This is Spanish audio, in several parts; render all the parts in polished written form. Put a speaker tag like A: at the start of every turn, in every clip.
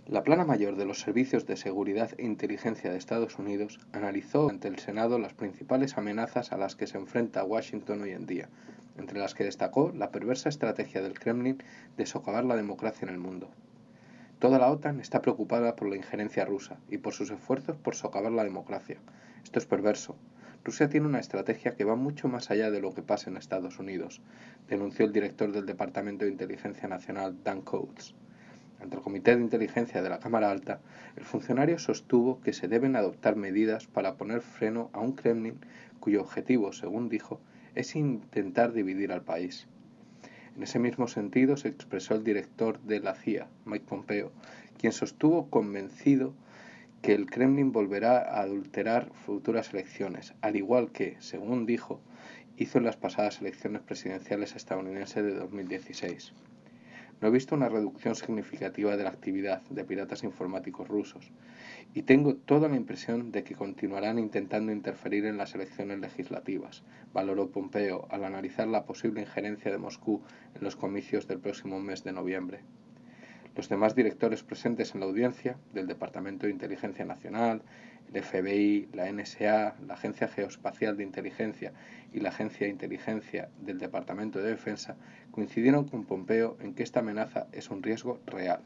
A: La Plana Mayor de los Servicios de Seguridad e Inteligencia de Estados Unidos analizó ante el Senado las principales amenazas a las que se enfrenta Washington hoy en día, entre las que destacó la perversa estrategia del Kremlin de socavar la democracia en el mundo. Toda la OTAN está preocupada por la injerencia rusa y por sus esfuerzos por socavar la democracia. Esto es perverso. Rusia tiene una estrategia que va mucho más allá de lo que pasa en Estados Unidos, denunció el director del Departamento de Inteligencia Nacional, Dan Coats. Ante el Comité de Inteligencia de la Cámara Alta, el funcionario sostuvo que se deben adoptar medidas para poner freno a un Kremlin cuyo objetivo, según dijo, es intentar dividir al país. En ese mismo sentido se expresó el director de la CIA, Mike Pompeo, quien sostuvo convencido que el Kremlin volverá a adulterar futuras elecciones, al igual que, según dijo, hizo en las pasadas elecciones presidenciales estadounidenses de 2016. No he visto una reducción significativa de la actividad de piratas informáticos rusos y tengo toda la impresión de que continuarán intentando interferir en las elecciones legislativas, valoró Pompeo al analizar la posible injerencia de Moscú en los comicios del próximo mes de noviembre. Los demás directores presentes en la audiencia, del Departamento de Inteligencia Nacional, el FBI, la NSA, la Agencia Geoespacial de Inteligencia y la Agencia de Inteligencia del Departamento de Defensa, coincidieron con Pompeo en que esta amenaza es un riesgo real.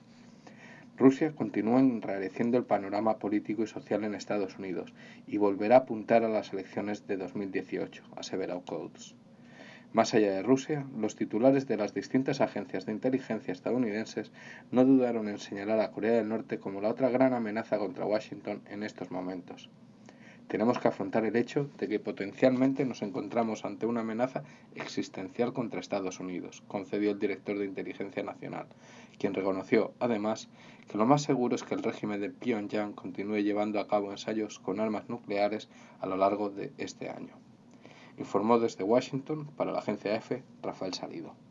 A: Rusia continúa enrareciendo el panorama político y social en Estados Unidos y volverá a apuntar a las elecciones de 2018, aseveró Coates. Más allá de Rusia, los titulares de las distintas agencias de inteligencia estadounidenses no dudaron en señalar a Corea del Norte como la otra gran amenaza contra Washington en estos momentos. Tenemos que afrontar el hecho de que potencialmente nos encontramos ante una amenaza existencial contra Estados Unidos, concedió el director de Inteligencia Nacional, quien reconoció, además, que lo más seguro es que el régimen de Pyongyang continúe llevando a cabo ensayos con armas nucleares a lo largo de este año. Informó desde Washington para la agencia EFE Rafael Salido.